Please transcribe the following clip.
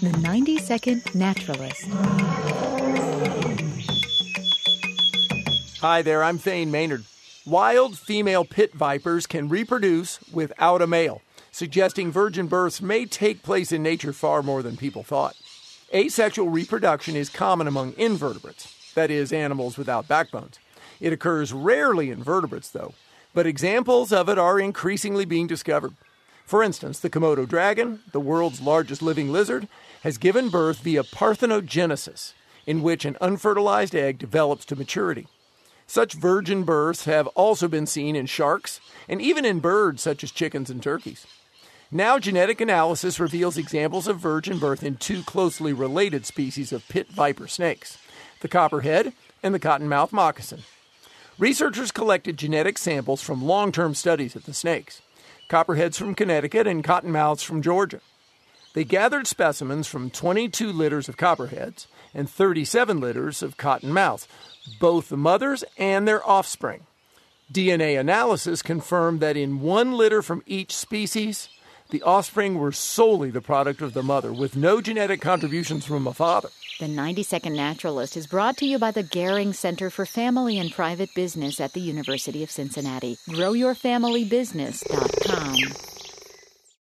The 90-Second Naturalist. Hi there, I'm Thane Maynard. Wild female pit vipers can reproduce without a male, suggesting virgin births may take place in nature far more than people thought. Asexual reproduction is common among invertebrates, that is, animals without backbones. It occurs rarely in vertebrates, though, but examples of it are increasingly being discovered. For instance, the Komodo dragon, the world's largest living lizard, has given birth via parthenogenesis, in which an unfertilized egg develops to maturity. Such virgin births have also been seen in sharks and even in birds such as chickens and turkeys. Now genetic analysis reveals examples of virgin birth in two closely related species of pit viper snakes, the copperhead and the cottonmouth moccasin. Researchers collected genetic samples from long-term studies of the snakes, copperheads from Connecticut and cottonmouths from Georgia. They gathered specimens from 22 litters of copperheads and 37 litters of cottonmouths, both the mothers and their offspring. DNA analysis confirmed that in one litter from each species, the offspring were solely the product of the mother, with no genetic contributions from a father. The 90-Second Naturalist is brought to you by the Gehring Center for Family and Private Business at the University of Cincinnati. GrowYourFamilyBusiness.com.